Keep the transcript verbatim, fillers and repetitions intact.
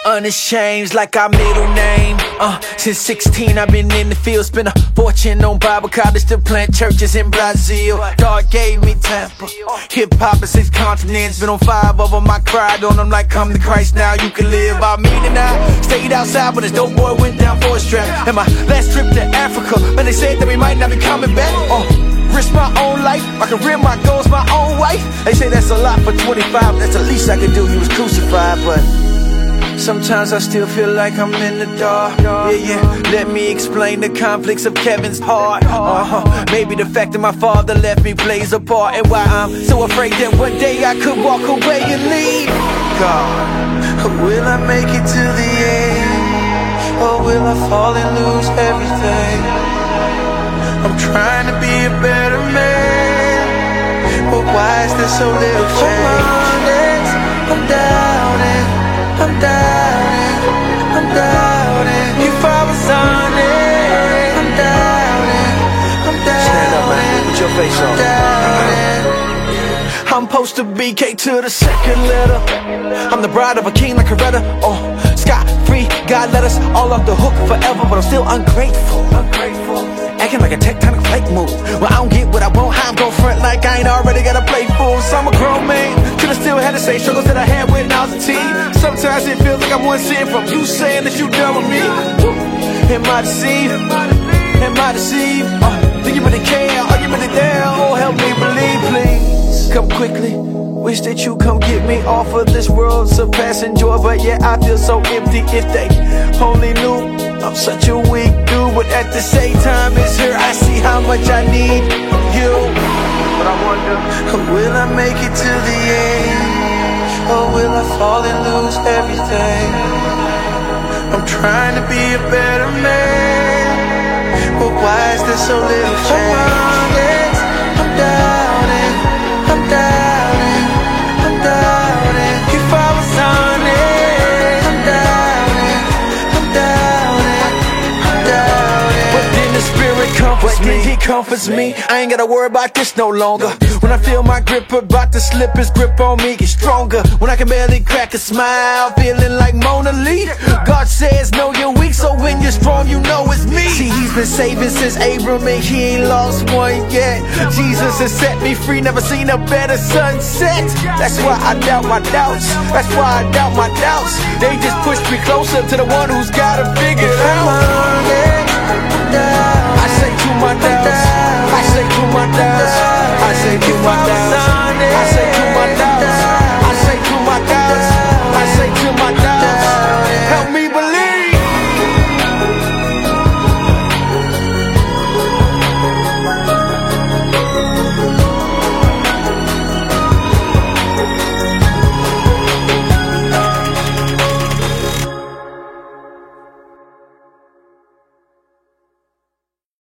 Unashamed like our middle name. Uh, since sixteen I've been in the field. Spent a fortune on Bible college to plant churches in Brazil. God gave me Tampa. Hip hop in six continents. Been on five of them. I cried on them like come to Christ now you can live. I mean it now. Stayed outside but this dope boy went down for a strap. And my last trip to Africa, but they said that we might not be coming back. Uh, risk my own life, I can rim my goals my own wife. They say that's a lot for twenty-five. That's the least I could do. He was crucified, but sometimes I still feel like I'm in the dark. Yeah, yeah. Let me explain the conflicts of Kevin's heart. Uh-huh. Maybe the fact that my father left me plays a part, and why I'm so afraid that one day I could walk away and leave. God, will I make it to the end, or will I fall and lose everything? I'm trying to be a better man, but why is there so little change? I'm doubting, I'm doubting, I'm doubting. You father son, I'm doubting, I'm doubting. Stand up, man, put your face on. I'm supposed to be K to the second letter. I'm the bride of a king like Coretta. Oh, scot free, God let us all off the hook forever, but I'm still ungrateful. Ungrateful. Acting like a tectonic plate move. Well, I don't get what I want, how I'm gon' front like I ain't already got a play full. So I'm a grown man, could've still had the same struggles that I had when I was a teen. Sometimes it feels like I'm one sin from you saying that you done with me. Am I deceived? Am I deceived? Uh, do you really care? Are you really there? Oh, help me believe, please. Come quickly. Wish that you come get me off of this world, surpassing joy. But yeah, I feel so empty. If they only knew I'm such a weak dude, but at the same time it's here. I see how much I need you. But I wonder, will I make it to the end, or will I fall and lose everything? I'm trying to be a better man, but why is there so little change? I'm doubting, I'm doubting, I'm doubting. You father son, I'm doubting, I'm doubting, I'm doubting. But then the spirit comforts me, he comforts me. I ain't gotta worry about this no longer. When I feel my grip about to slip, his grip on me gets stronger. When I can barely crack a smile, feeling like Mona Lee. God says know you're weak, so when you're strong you know it's me. See, he's been saving since Abram and he ain't lost one yet. Jesus has set me free, never seen a better sunset. That's why I doubt my doubts, that's why I doubt my doubts. They just push me closer to the one who's got it figured out. I say to my doubts, I say to my doubts, I say to my doubts.